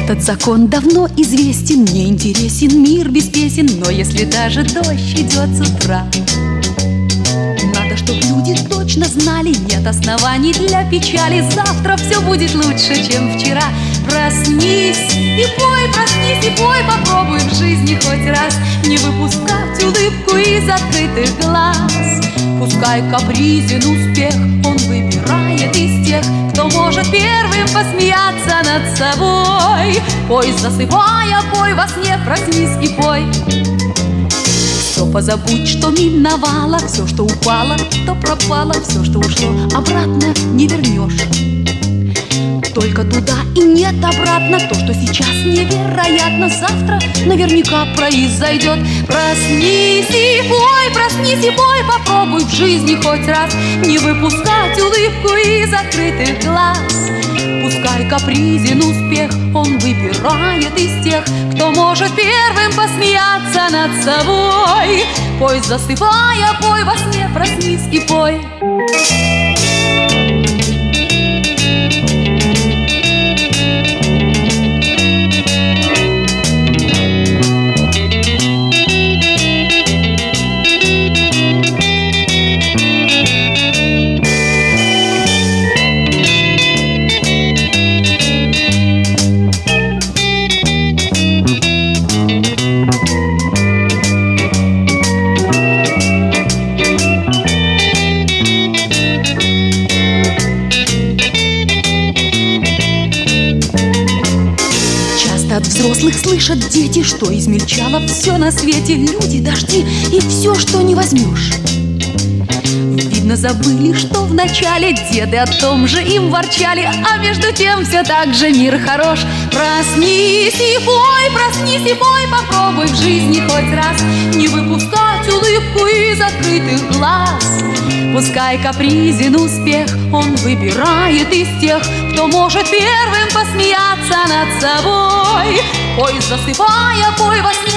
Этот закон давно известен, мне интересен мир без песен. Но если даже дождь идет с утра, надо, чтоб люди точно знали, нет оснований для печали. Завтра все будет лучше, чем вчера. Проснись и пой, попробуй в жизни хоть раз не выпускать улыбку из открытых глаз. Пускай капризен успех, он выбирает из тех, кто может первым посмеяться над собой. Пой, засыпая, пой во сне, проснись и пой. Все позабудь, что миновало, все, что упало, то пропало, все, что ушло, обратно не вернешь. Только туда и нет обратно. То, что сейчас невероятно, завтра наверняка произойдет. Проснись и пой, попробуй в жизни хоть раз не выпускать улыбку из открытых глаз. Пускай капризен успех, он выбирает из тех, кто может первым посмеяться над собой. Пой, засыпая, пой во сне, проснись и пой. От взрослых слышат дети, что измельчало все на свете. Люди, дожди и все, что не возьмешь. Видно, забыли, что вначале деды о том же им ворчали, а между тем все так же мир хорош. Проснись и пой, попробуй в жизни хоть раз не выпускать улыбку из открытых глаз. Пускай капризен успех, он выбирает из тех, кто может первым посмеяться над собой. Пой, засыпая, пой во сне,